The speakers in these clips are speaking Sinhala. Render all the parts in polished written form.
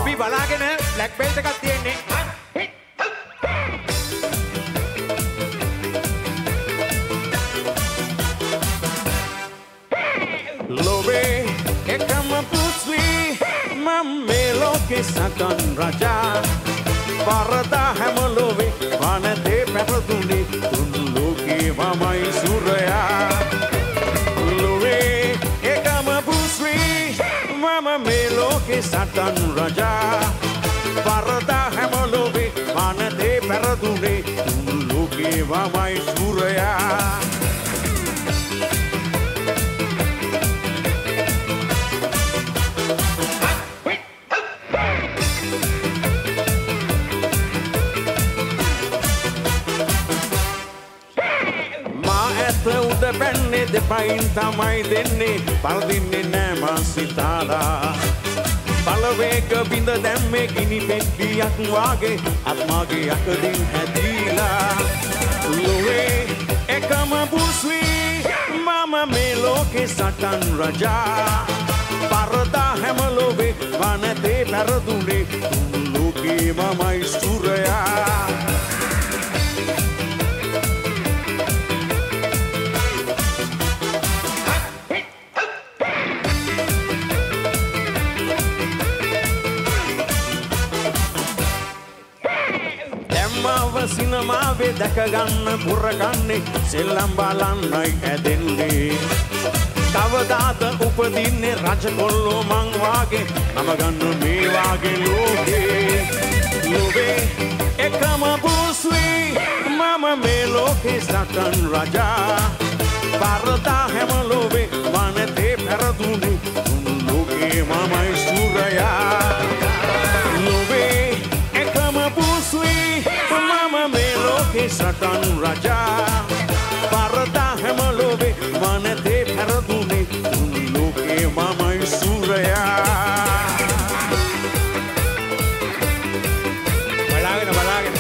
ඔබි බලාගෙන බ්ලැක් බෙල්ට් එකක් තියෙන්නේ. ලෝවේ එකම පුස්ලි මම මේ ලෝකේ සටන් රජා පරදා හැම ලෝවේ වනතේ පැටදුනේ තුන් ලෝකේ මමයි සුරයා ලෝවේ එකම පුස්ලි මම මේ ලෝකේ සටන් රජා පරදා හැම ලෝවේ වනතේ පැටදුනේ තුන් ලෝකේ මමයි සුරයා උඩ පැන්නේ දෙපයින් තමයි දෙන්නේ පරදින්නේ නෑ මා සිතාලා බලවේග බිඳ දැම්මේ ගිනි පෙට්ටියක් වාගේ අත්මාගේ යකඩින් හැදීලා ලෝවේ එකම පුස්වි මම මේ ලෝකේ සටන් රජා පරදා හැම ලෝවේ වනතේ පැරදුනේ තුන් ලෝකේ මමයි සුරයා සිනමාවේ දැකගන්න පුරගන්නේ සෙල්ලම් බලන්නයි ඇදෙන්නේ කවදාද උපදින්නේ රජකොල්ලෝ මං වාගේ නම ගන්න මේ වාගේ ලෝකේ ලෝවේ එකම පුස්වි මම මේ ලෝකේ සටන් රජා පරදා හැම ලෝවේ වනතේ පැරදුනේ තුන් ලෝකේ මමයි සුරයා ලෝවේ එකම පුස්වි සටන් රජා පරදා හැම ලෝවේ වනතේ පැරදුනේ තුන් ලෝකේ මමයි සුරයා බලාගෙන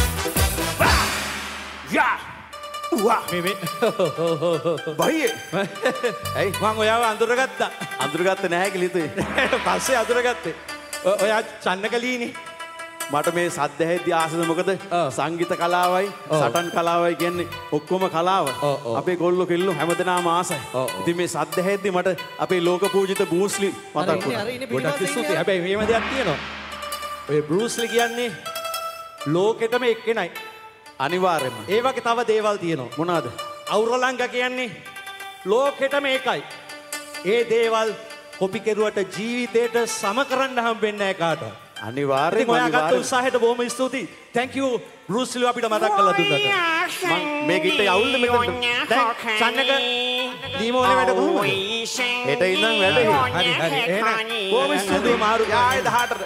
යා උවා මේ බයියේ ඇයි මං ඔයාව අඳුරගත්තා නැහැ කිලිතුයි පස්සේ අඳුරගත්තේ ඔයා චන්නකලීනේ මට මේ සද්ද ඇහෙද්දි ආසද මොකද සංගීත කලාවයි සටන් කලාවයි කියන්නේ ඔක්කොම කලාව අපේ ගොල්ලෝ කෙල්ලෝ හැමදෙනාම ආසයි ඉතින් මේ සද්ද ඇහෙද්දි මට අපේ ලෝක පූජිත බෲස්ලි මතක් වුණා ගොඩක් ස්තුතියි හැබැයි මේව දෙයක් තියෙනවා ඔය බෲස්ලි කියන්නේ ලෝකෙටම එක්කෙනයි අනිවාර්යයෙන්ම ඒ වගේ තව දේවල් තියෙනවා මොනවාද අවුරලංග කියන්නේ ලෝකෙටම එකයි ඒ දේවල් කොපි කෙරුවට ජීවිතේට සම කරන්න හම්බෙන්නේ නැහැ කාටවත් අනිවාර්යයෙන්ම ඔයාගත්ත උත්සාහයට බොහොම ස්තුතියි. Thank you බෲස් ලී අපිට මතක් කරලා දුන්නට. මම මේ ගීතය අවුල්ද මෙතනට? දැන් චන්නක දීමෝනේ වැඩ කොහොමද? හෙට ඉඳන් වැඩ හරි එහෙනම් බොහොම ස්තුතියි මාරු 18ට.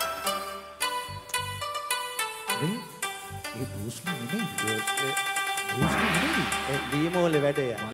මේ බෲස් ලී නෙමෙයි. බෲස් ලී නෙමෙයි. දීමෝනේ වැඩේ.